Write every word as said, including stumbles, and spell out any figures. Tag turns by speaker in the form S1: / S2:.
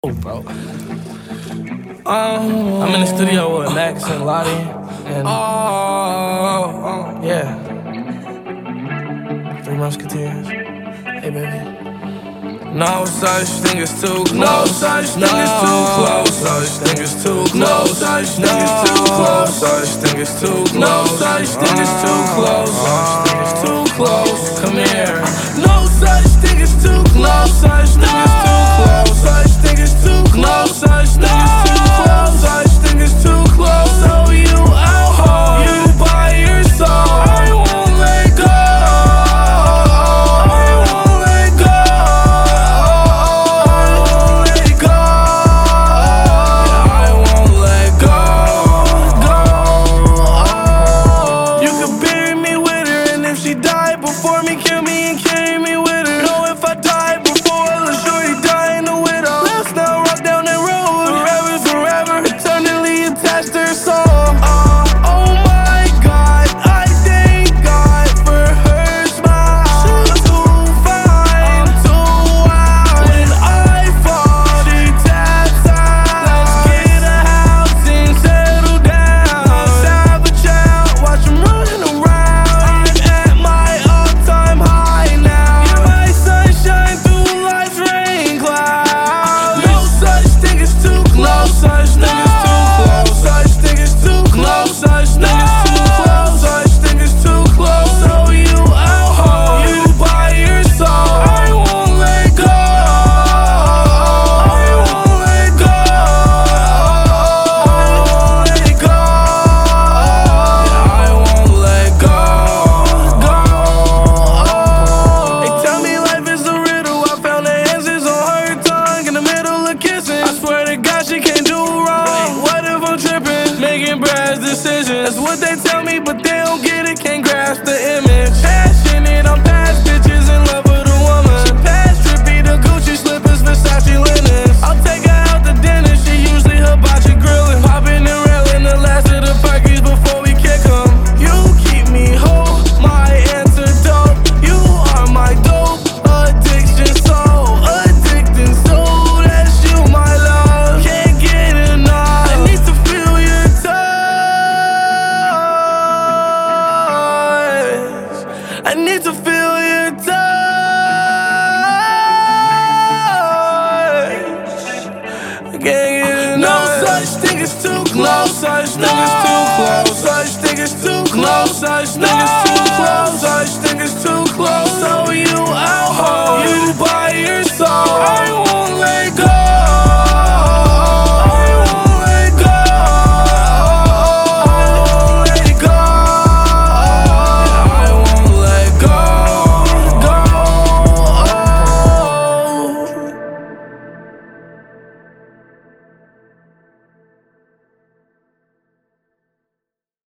S1: Oh, bro. Um, I'm in the studio with Max and Lottie, and oh, yeah, Three Musketeers. Hey, baby. No such thing as too close. No such thing as too close. Such thing as too close. Such thing as too close. Such thing as too close. No such thing as too close. Such thing as too close. Come here. No such thing as too close. Such thing as too close. Such thing as too close. Such thing as too close. Such thing as too close. So you out home. You by your soul. I won't let go. Before me, kill me and carry me with her. Know if I die before, I'll sure you die in the widow. Let's not rock down that road. Forever, forever, eternally attached to her soul. Uh, oh my God, I thank God for her smile. She's too fine, I'm too wild. When I fall, she taps out. Let's get a house and settle down. Let's have a child, watch him running around. That's what they tell me, but they don't get it, can't grasp the image. Passionate, I'm past bitches, in love with a woman. She past trippy, the Gucci slippers, Versace linens. I'll take her out to dinner, she usually hibachi grilling. Popping and railing, the last of the perkies before we kick 'em. You keep me whole, my antidote. You are my dope, addiction soul. Addicting soul, that's you, my love. Can't get enough, I need to feel your touch. I need to feel your touch. I can't get enough. No such thing as too close. Such thing as too close. Such thing as too close. Such thing as too close. Such thing as too close. So you out home. You by your soul. I won't let go.